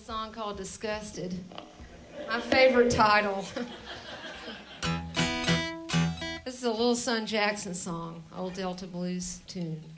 song called Disgusted. My favorite title. This is a Little Son Jackson song, old Delta Blues tune.